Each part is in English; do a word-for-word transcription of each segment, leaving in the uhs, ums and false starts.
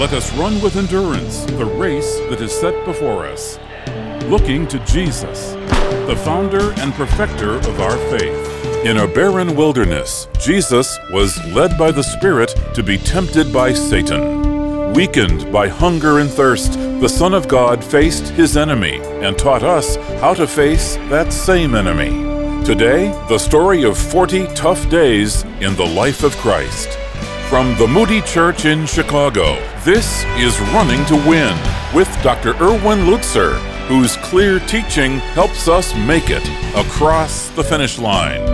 Let us run with endurance the race that is set before us, looking to Jesus, the founder and perfecter of our faith. In a barren wilderness, Jesus was led by the Spirit to be tempted by Satan. Weakened by hunger and thirst, the Son of God faced his enemy and taught us how to face that same enemy. Today, the story of forty tough days in the life of Christ. From the Moody Church in Chicago, this is Running to Win with Doctor Erwin Lutzer, whose clear teaching helps us make it across the finish line.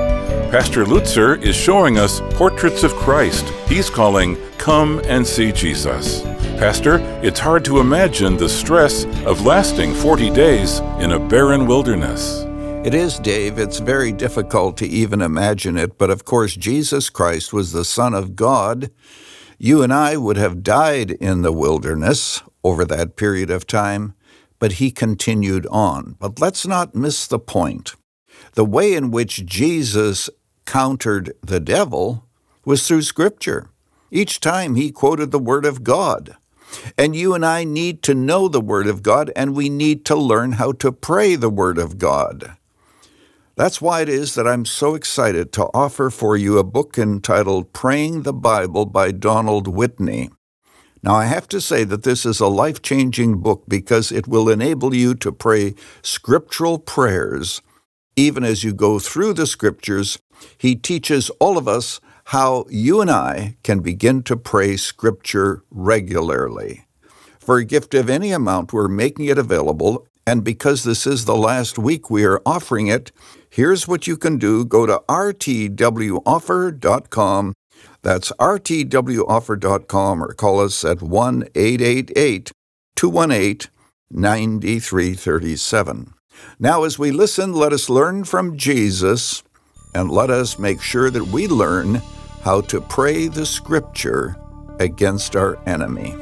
Pastor Lutzer is showing us portraits of Christ he's calling Come and See Jesus. Pastor, it's hard to imagine the stress of lasting forty days in a barren wilderness. It is, Dave. It's very difficult to even imagine it, but of course Jesus Christ was the Son of God. You and I would have died in the wilderness over that period of time, but he continued on. But let's not miss the point. The way in which Jesus countered the devil was through Scripture. Each time he quoted the Word of God. And you and I need to know the Word of God, and we need to learn how to pray the Word of God. That's why it is that I'm so excited to offer for you a book entitled Praying the Bible by Donald Whitney. Now, I have to say that this is a life-changing book because it will enable you to pray scriptural prayers. Even as you go through the Scriptures, he teaches all of us how you and I can begin to pray Scripture regularly. For a gift of any amount, we're making it available, and because this is the last week we are offering it, here's what you can do. Go to r t w offer dot com. That's r t w offer dot com, or call us at one eight eight eight, two one eight, nine three three seven. Now, as we listen, let us learn from Jesus, and let us make sure that we learn how to pray the Scripture against our enemy.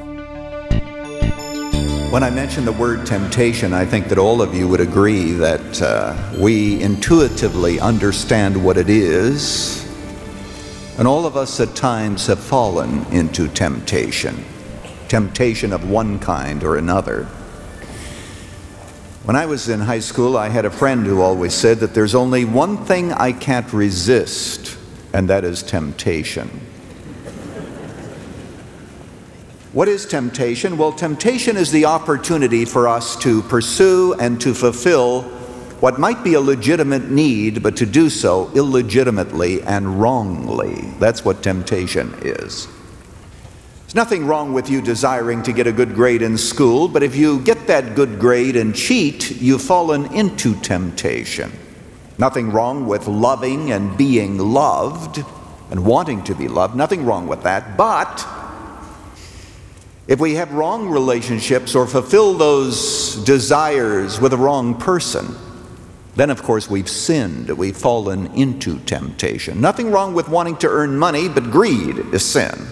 When I mention the word temptation, I think that all of you would agree that uh, we intuitively understand what it is, and all of us at times have fallen into temptation, temptation of one kind or another. When I was in high school, I had a friend who always said that there's only one thing I can't resist, and that is temptation. What is temptation? Well, temptation is the opportunity for us to pursue and to fulfill what might be a legitimate need, but to do so illegitimately and wrongly. That's what temptation is. There's nothing wrong with you desiring to get a good grade in school, but if you get that good grade and cheat, you've fallen into temptation. Nothing wrong with loving and being loved and wanting to be loved. Nothing wrong with that, but if we have wrong relationships or fulfill those desires with a wrong person, then of course we've sinned. We've fallen into temptation. Nothing wrong with wanting to earn money, but greed is sin.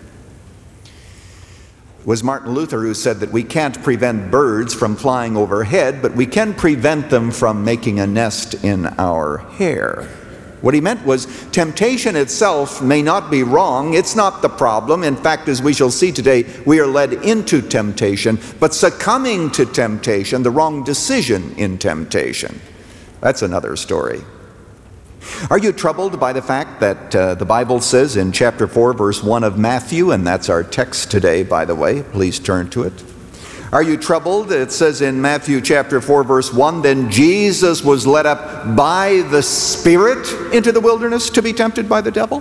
It was Martin Luther who said that we can't prevent birds from flying overhead, but we can prevent them from making a nest in our hair. What he meant was temptation itself may not be wrong. It's not the problem. In fact, as we shall see today, we are led into temptation, but succumbing to temptation, the wrong decision in temptation, that's another story. Are you troubled by the fact that uh, the Bible says in chapter four, verse one of Matthew, and that's our text today, by the way, please turn to it. Are you troubled? It says in Matthew chapter four, verse one, then Jesus was led up by the Spirit into the wilderness to be tempted by the devil.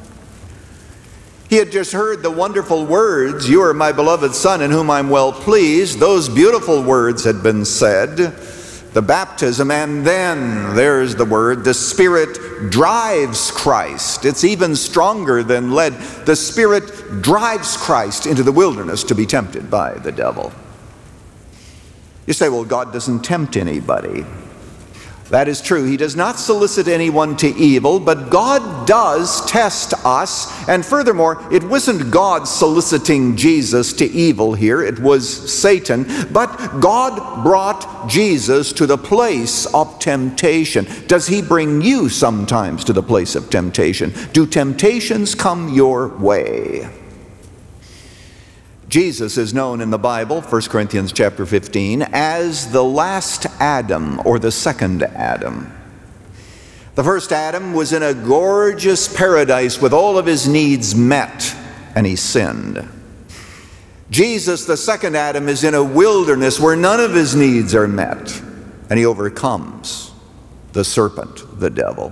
He had just heard the wonderful words, you are my beloved Son in whom I'm well pleased. Those beautiful words had been said. The baptism, and then there's the word, the Spirit drives Christ. It's even stronger than led. The Spirit drives Christ into the wilderness to be tempted by the devil. You say, well, God doesn't tempt anybody. That is true. He does not solicit anyone to evil, but God does test us. And furthermore, it wasn't God soliciting Jesus to evil here. It was Satan. But God brought Jesus to the place of temptation. Does he bring you sometimes to the place of temptation? Do temptations come your way? Jesus is known in the Bible, First Corinthians chapter fifteen, as the last Adam, or the second Adam. The first Adam was in a gorgeous paradise with all of his needs met, and he sinned. Jesus, the second Adam, is in a wilderness where none of his needs are met, and he overcomes the serpent, the devil.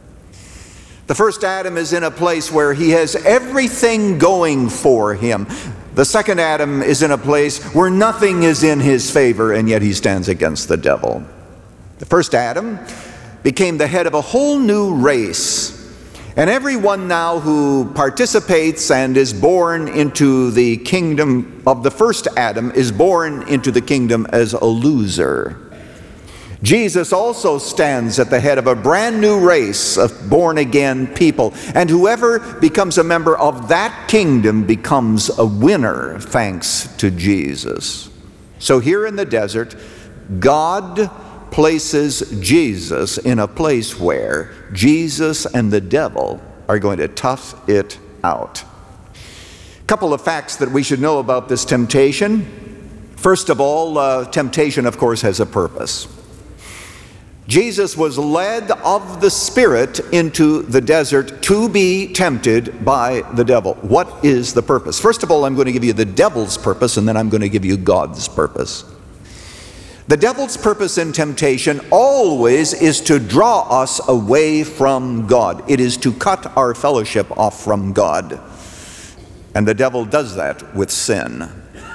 The first Adam is in a place where he has everything going for him. The second Adam is in a place where nothing is in his favor, and yet he stands against the devil. The first Adam became the head of a whole new race. And everyone now who participates and is born into the kingdom of the first Adam is born into the kingdom as a loser. Jesus also stands at the head of a brand new race of born-again people. And whoever becomes a member of that kingdom becomes a winner, thanks to Jesus. So here in the desert, God places Jesus in a place where Jesus and the devil are going to tough it out. A couple of facts that we should know about this temptation. First of all, uh, temptation, of course, has a purpose. Jesus was led of the Spirit into the desert to be tempted by the devil. What is the purpose? First of all, I'm going to give you the devil's purpose, and then I'm going to give you God's purpose. The devil's purpose in temptation always is to draw us away from God. It is to cut our fellowship off from God. And the devil does that with sin.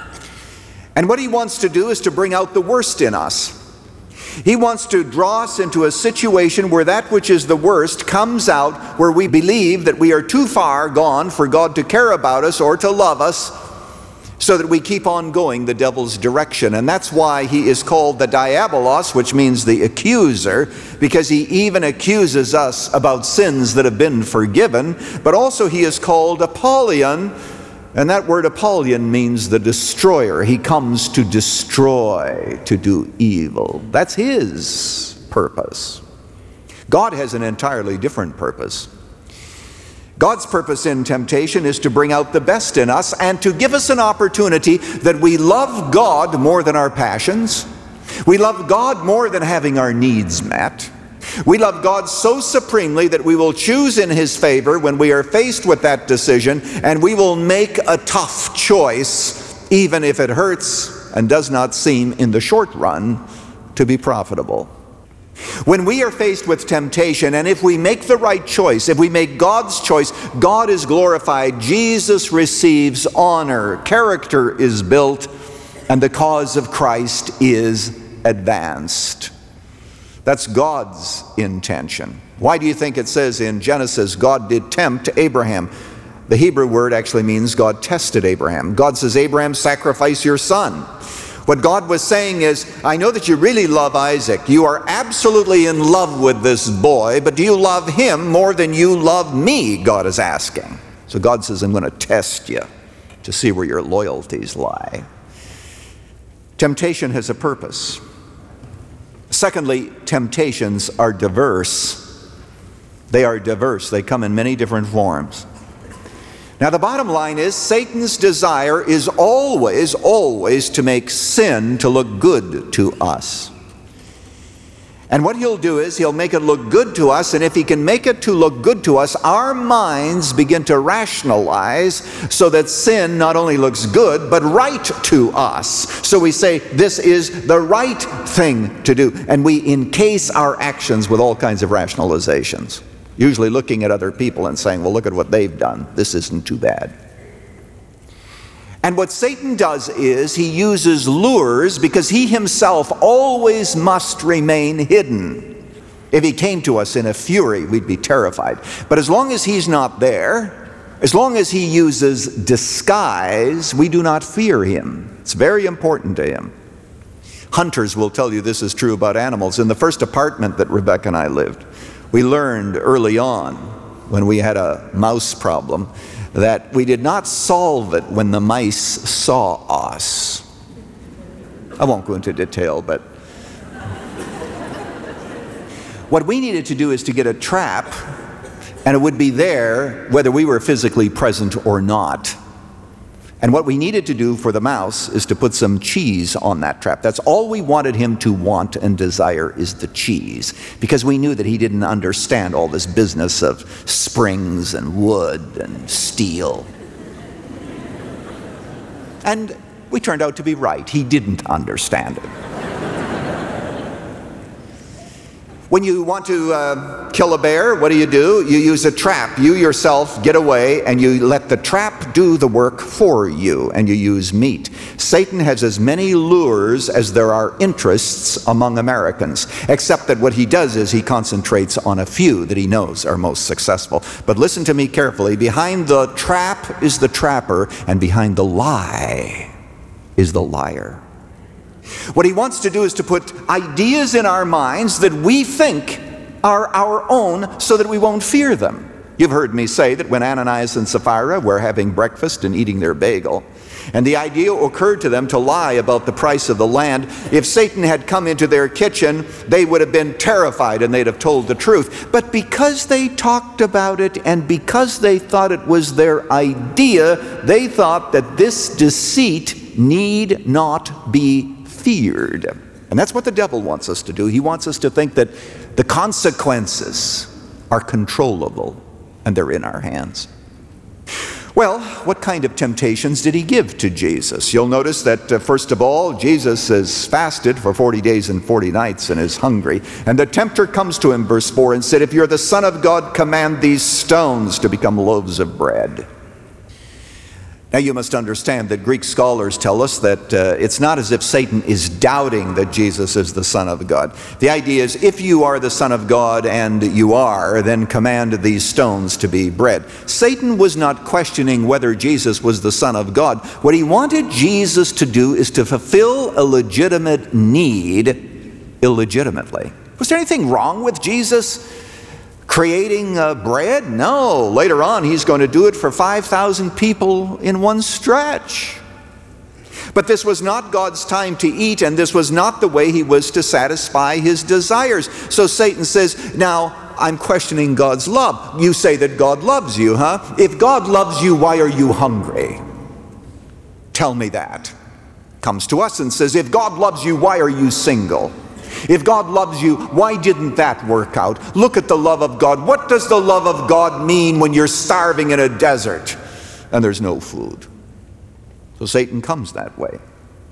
And what he wants to do is to bring out the worst in us. He wants to draw us into a situation where that which is the worst comes out, where we believe that we are too far gone for God to care about us or to love us, so that we keep on going the devil's direction. And that's why he is called the diabolos, which means the accuser, because he even accuses us about sins that have been forgiven. But also he is called Apollyon, and that word Apollyon means the destroyer. He comes to destroy, to do evil. That's his purpose. God has an entirely different purpose. God's purpose in temptation is to bring out the best in us and to give us an opportunity that we love God more than our passions. We love God more than having our needs met. We love God so supremely that we will choose in His favor when we are faced with that decision, and we will make a tough choice, even if it hurts and does not seem in the short run to be profitable. When we are faced with temptation, and if we make the right choice, if we make God's choice, God is glorified, Jesus receives honor, character is built, and the cause of Christ is advanced. That's God's intention. Why do you think it says in Genesis, God did tempt Abraham? The Hebrew word actually means God tested Abraham. God says, Abraham, sacrifice your son. What God was saying is, I know that you really love Isaac. You are absolutely in love with this boy, but do you love him more than you love me? God is asking. So God says, I'm going to test you to see where your loyalties lie. Temptation has a purpose. Secondly, temptations are diverse. They are diverse. They come in many different forms. Now, the bottom line is Satan's desire is always, always to make sin to look good to us. And what he'll do is he'll make it look good to us, and if he can make it to look good to us, our minds begin to rationalize so that sin not only looks good, but right to us. So we say, this is the right thing to do. And we encase our actions with all kinds of rationalizations. Usually looking at other people and saying, well, look at what they've done. This isn't too bad. And what Satan does is he uses lures because he himself always must remain hidden. If he came to us in a fury, we'd be terrified. But as long as he's not there, as long as he uses disguise, we do not fear him. It's very important to him. Hunters will tell you this is true about animals. In the first apartment that Rebecca and I lived, we learned early on, when we had a mouse problem, that we did not solve it when the mice saw us. I won't go into detail, but what we needed to do is to get a trap, and it would be there whether we were physically present or not. And what we needed to do for the mouse is to put some cheese on that trap. That's all we wanted him to want and desire, is the cheese, because we knew that he didn't understand all this business of springs and wood and steel. And we turned out to be right. He didn't understand it. When you want to uh, kill a bear, what do you do? You use a trap. You yourself get away, and you let the trap do the work for you, and you use meat. Satan has as many lures as there are interests among Americans, except that what he does is he concentrates on a few that he knows are most successful. But listen to me carefully. Behind the trap is the trapper, and behind the lie is the liar. What he wants to do is to put ideas in our minds that we think are our own so that we won't fear them. You've heard me say that when Ananias and Sapphira were having breakfast and eating their bagel, and the idea occurred to them to lie about the price of the land, if Satan had come into their kitchen, they would have been terrified and they'd have told the truth. But because they talked about it and because they thought it was their idea, they thought that this deceit need not be feared. And that's what the devil wants us to do. He wants us to think that the consequences are controllable and they're in our hands. Well, what kind of temptations did he give to Jesus? You'll notice that, uh, first of all, Jesus has fasted for forty days and forty nights and is hungry. And the tempter comes to him, verse four, and said, "If you're the Son of God, command these stones to become loaves of bread." Now you must understand that Greek scholars tell us that uh, it's not as if Satan is doubting that Jesus is the Son of God. The idea is, if you are the Son of God, and you are, then command these stones to be bread. Satan was not questioning whether Jesus was the Son of God. What he wanted Jesus to do is to fulfill a legitimate need illegitimately. Was there anything wrong with Jesus creating uh, bread? No. Later on, he's going to do it for five thousand people in one stretch. But this was not God's time to eat, and this was not the way he was to satisfy his desires. So Satan says, now, I'm questioning God's love. You say that God loves you, huh? If God loves you, why are you hungry? Tell me that. Comes to us and says, if God loves you, why are you single? If God loves you, why didn't that work out? Look at the love of God. What does the love of God mean when you're starving in a desert and there's no food? So Satan comes that way.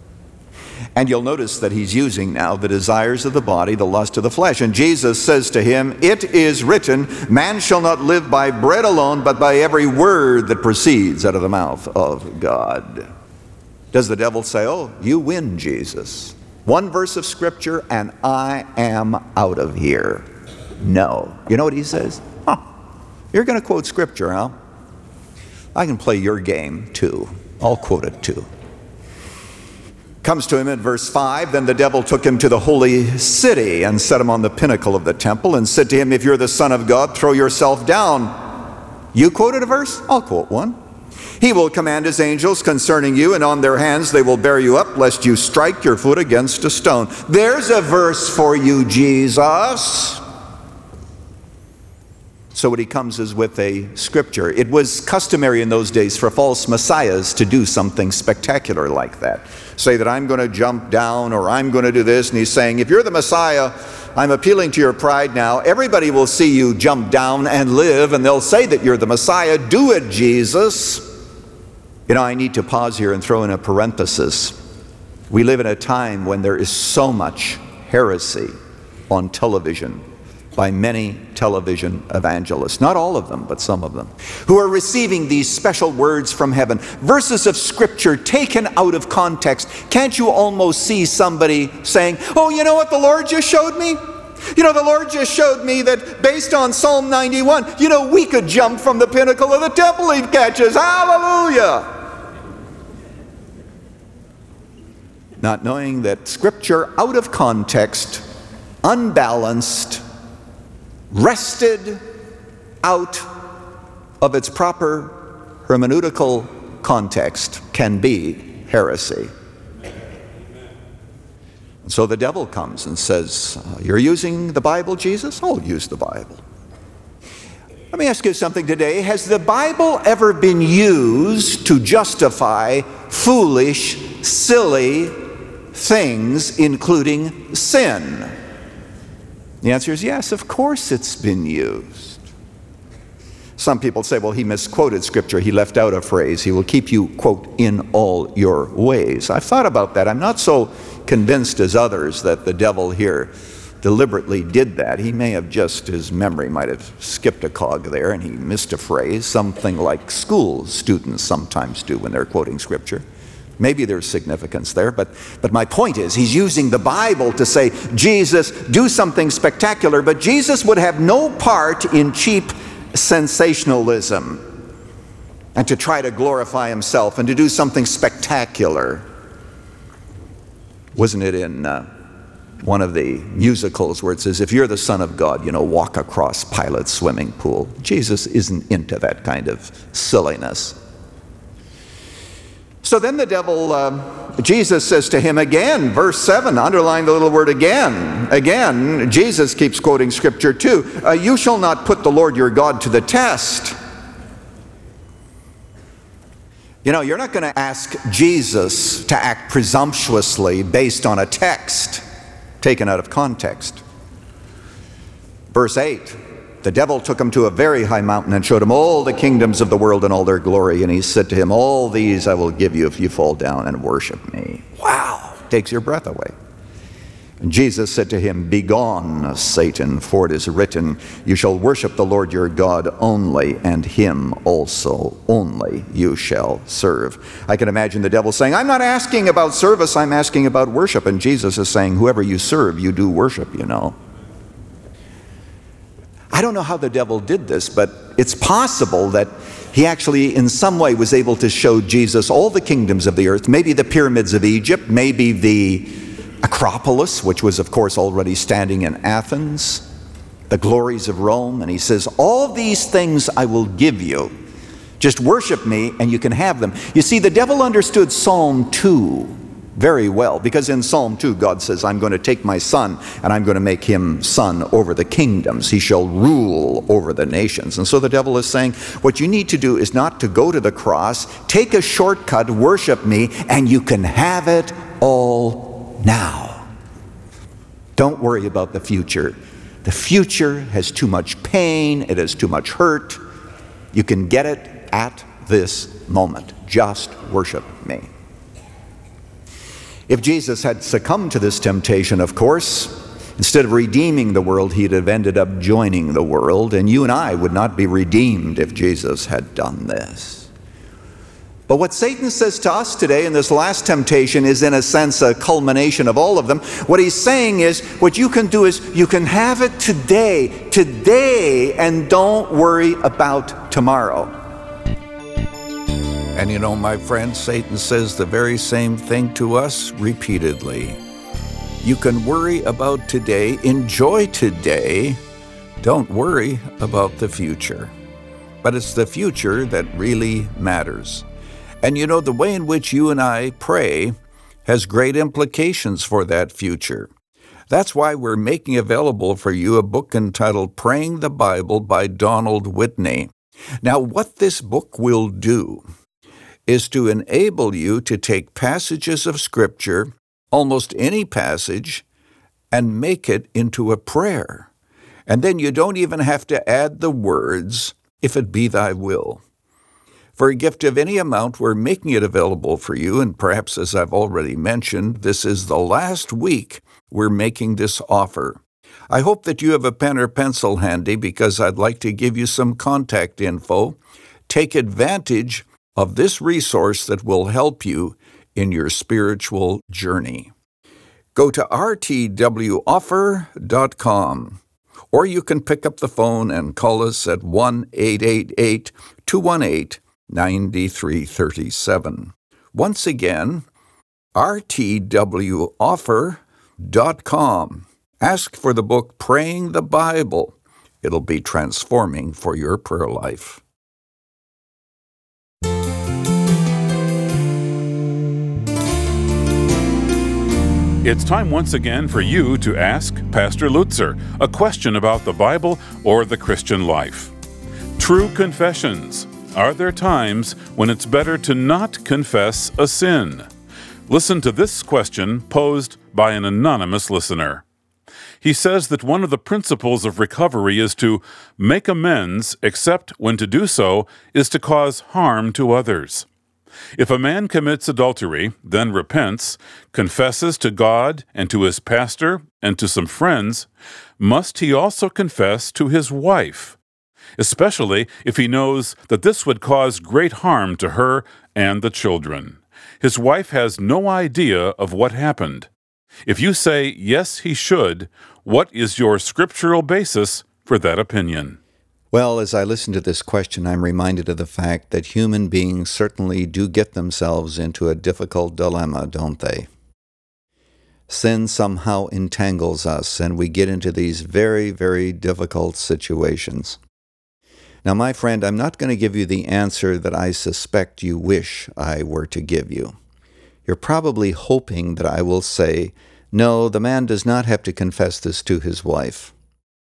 And you'll notice that he's using now the desires of the body, the lust of the flesh. And Jesus says to him, "It is written, man shall not live by bread alone, but by every word that proceeds out of the mouth of God." Does the devil say, "Oh, you win, Jesus. One verse of Scripture and I am out of here"? No. You know what he says? Huh, you're going to quote Scripture, huh? I can play your game too. I'll quote it too. Comes to him in verse five, then the devil took him to the holy city and set him on the pinnacle of the temple and said to him, "If you're the Son of God, throw yourself down." You quoted a verse? I'll quote one. "He will command his angels concerning you, and on their hands they will bear you up, lest you strike your foot against a stone." There's a verse for you, Jesus. So what he comes is with a scripture. It was customary in those days for false messiahs to do something spectacular like that. Say that I'm going to jump down, or I'm going to do this, and he's saying, if you're the Messiah, I'm appealing to your pride now. Everybody will see you jump down and live, and they'll say that you're the Messiah. Do it, Jesus. You know, I need to pause here and throw in a parenthesis. We live in a time when there is so much heresy on television by many television evangelists. Not all of them, but some of them, who are receiving these special words from heaven. Verses of Scripture taken out of context. Can't you almost see somebody saying, "Oh, you know what the Lord just showed me? You know, the Lord just showed me that based on Psalm ninety-one, you know, we could jump from the pinnacle of the temple he catches. Hallelujah!" Not knowing that Scripture out of context, unbalanced, wrested out of its proper hermeneutical context, can be heresy. And so the devil comes and says, "You're using the Bible, Jesus? I'll use the Bible." Let me ask you something today. Has the Bible ever been used to justify foolish, silly things, including sin? The answer is yes, of course it's been used. Some people say, well, he misquoted Scripture. He left out a phrase. He will keep you, quote, in all your ways. I've thought about that. I'm not so convinced as others that the devil here deliberately did that. He may have just, his memory might have skipped a cog there and he missed a phrase, something like school students sometimes do when they're quoting Scripture. Maybe there's significance there, but, but my point is he's using the Bible to say, Jesus, do something spectacular, but Jesus would have no part in cheap sensationalism and to try to glorify himself and to do something spectacular. Wasn't it in uh, one of the musicals where it says, if you're the Son of God, you know, walk across Pilate's swimming pool? Jesus isn't into that kind of silliness. So then the devil, uh, Jesus says to him again, verse seven, underline the little word again. Again, Jesus keeps quoting Scripture too. Uh, you shall not put the Lord your God to the test. You know, you're not going to ask Jesus to act presumptuously based on a text taken out of context. Verse eight, the devil took him to a very high mountain and showed him all the kingdoms of the world and all their glory. And he said to him, all these I will give you if you fall down and worship me. Wow, takes your breath away. And Jesus said to him, begone, Satan, for it is written, you shall worship the Lord your God only, and him also only you shall serve. I can imagine the devil saying, I'm not asking about service, I'm asking about worship. And Jesus is saying, whoever you serve, you do worship, you know. I don't know how the devil did this, but it's possible that he actually in some way was able to show Jesus all the kingdoms of the earth, maybe the pyramids of Egypt, maybe the Acropolis, which was of course already standing in Athens, the glories of Rome, and he says, all these things I will give you. Just worship me and you can have them. You see, the devil understood Psalm two very well, because in Psalm two God says, I'm going to take my son and I'm going to make him son over the kingdoms. He shall rule over the nations. And so the devil is saying, what you need to do is not to go to the cross, take a shortcut, worship me, and you can have it all now. Don't worry about the future. The future has too much pain, it has too much hurt. You can get it at this moment. Just worship me. If Jesus had succumbed to this temptation, of course, instead of redeeming the world, he'd have ended up joining the world, and you and I would not be redeemed if Jesus had done this. But what Satan says to us today in this last temptation is in a sense a culmination of all of them. What he's saying is, what you can do is you can have it today, today, and don't worry about tomorrow. And you know, my friend, Satan says the very same thing to us repeatedly. You can worry about today, enjoy today, don't worry about the future. But it's the future that really matters. And you know, the way in which you and I pray has great implications for that future. That's why we're making available for you a book entitled Praying the Bible by Donald Whitney. Now, what this book will do is to enable you to take passages of Scripture, almost any passage, and make it into a prayer. And then you don't even have to add the words, if it be thy will. For a gift of any amount, we're making it available for you, and perhaps, as I've already mentioned, this is the last week we're making this offer. I hope that you have a pen or pencil handy, because I'd like to give you some contact info. Take advantage of this resource that will help you in your spiritual journey. Go to r t w offer dot com, or you can pick up the phone and call us at one eight eight eight, two one eight, nine three three seven. Once again, r t w offer dot com. Ask for the book Praying the Bible. It'll be transforming for your prayer life. It's time once again for you to ask Pastor Lutzer a question about the Bible or the Christian life. True confessions. Are there times when it's better to not confess a sin? Listen to this question posed by an anonymous listener. He says that one of the principles of recovery is to make amends, except when to do so is to cause harm to others. If a man commits adultery, then repents, confesses to God and to his pastor and to some friends, must he also confess to his wife, especially if he knows that this would cause great harm to her and the children? His wife has no idea of what happened. If you say, yes, he should, what is your scriptural basis for that opinion? Well, as I listen to this question, I'm reminded of the fact that human beings certainly do get themselves into a difficult dilemma, don't they? Sin somehow entangles us, and we get into these very, very difficult situations. Now, my friend, I'm not going to give you the answer that I suspect you wish I were to give you. You're probably hoping that I will say, no, the man does not have to confess this to his wife.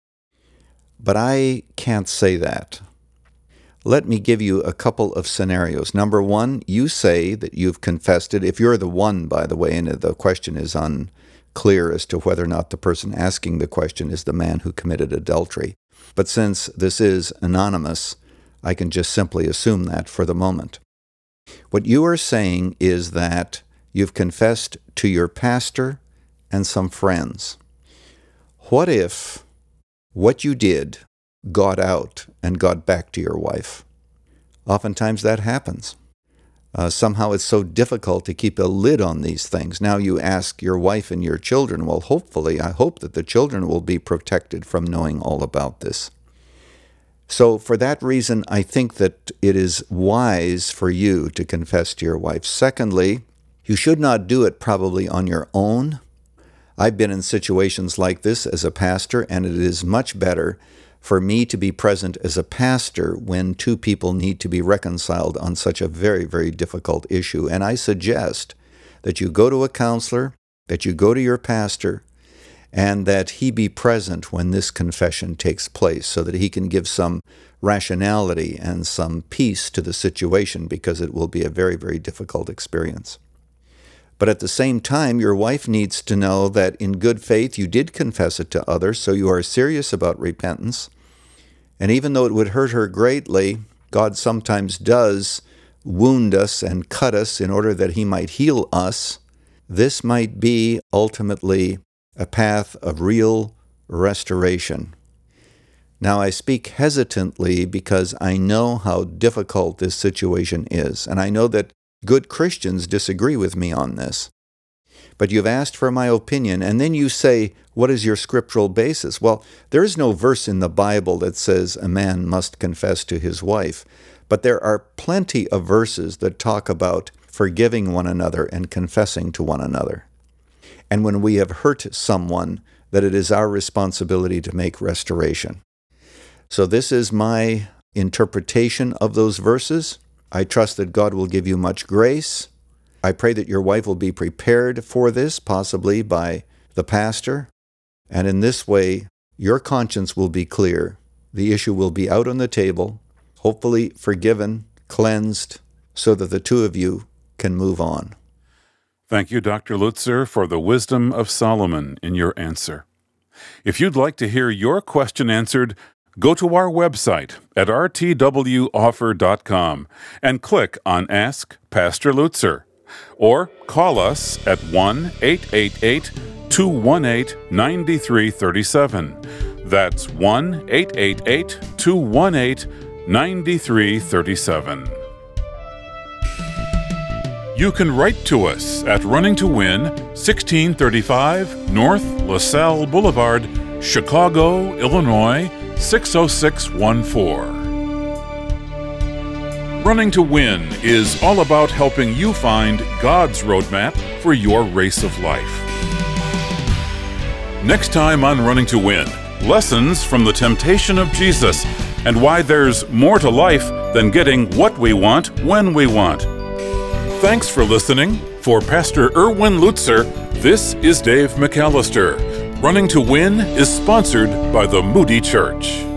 But I can't say that. Let me give you a couple of scenarios. Number one, you say that you've confessed it. If you're the one, by the way, and the question is unclear as to whether or not the person asking the question is the man who committed adultery. But since this is anonymous, I can just simply assume that for the moment. What you are saying is that you've confessed to your pastor and some friends. What if what you did got out and got back to your wife? Oftentimes that happens. Uh, somehow it's so difficult to keep a lid on these things. Now you ask your wife and your children, well, hopefully, I hope that the children will be protected from knowing all about this. So for that reason, I think that it is wise for you to confess to your wife. Secondly, you should not do it probably on your own. I've been in situations like this as a pastor, and it is much better for me to be present as a pastor when two people need to be reconciled on such a very, very difficult issue. And I suggest that you go to a counselor, that you go to your pastor, and that he be present when this confession takes place so that he can give some rationality and some peace to the situation, because it will be a very, very difficult experience. But at the same time, your wife needs to know that in good faith you did confess it to others, so you are serious about repentance. And even though it would hurt her greatly, God sometimes does wound us and cut us in order that he might heal us. This might be ultimately a path of real restoration. Now, I speak hesitantly because I know how difficult this situation is, and I know that good Christians disagree with me on this. But you've asked for my opinion, and then you say, what is your scriptural basis? Well, there is no verse in the Bible that says a man must confess to his wife, but there are plenty of verses that talk about forgiving one another and confessing to one another. And when we have hurt someone, that it is our responsibility to make restoration. So this is my interpretation of those verses. I trust that God will give you much grace. I pray that your wife will be prepared for this, possibly by the pastor. And in this way, your conscience will be clear. The issue will be out on the table, hopefully forgiven, cleansed, so that the two of you can move on. Thank you, Doctor Lutzer, for the wisdom of Solomon in your answer. If you'd like to hear your question answered, go to our website at r t w offer dot com and click on Ask Pastor Lutzer, or call us at one eight eight eight, two one eight, nine three three seven. That's one eight eight eight, two one eight, nine three three seven. You can write to us at Running to Win, sixteen thirty-five North LaSalle Boulevard, Chicago, Illinois, six oh six one four. Running to Win is all about helping you find God's roadmap for your race of life. Next time on Running to Win, lessons from the temptation of Jesus and why there's more to life than getting what we want when we want. Thanks for listening. For Pastor Erwin Lutzer, this is Dave McAllister. Running to Win is sponsored by the Moody Church.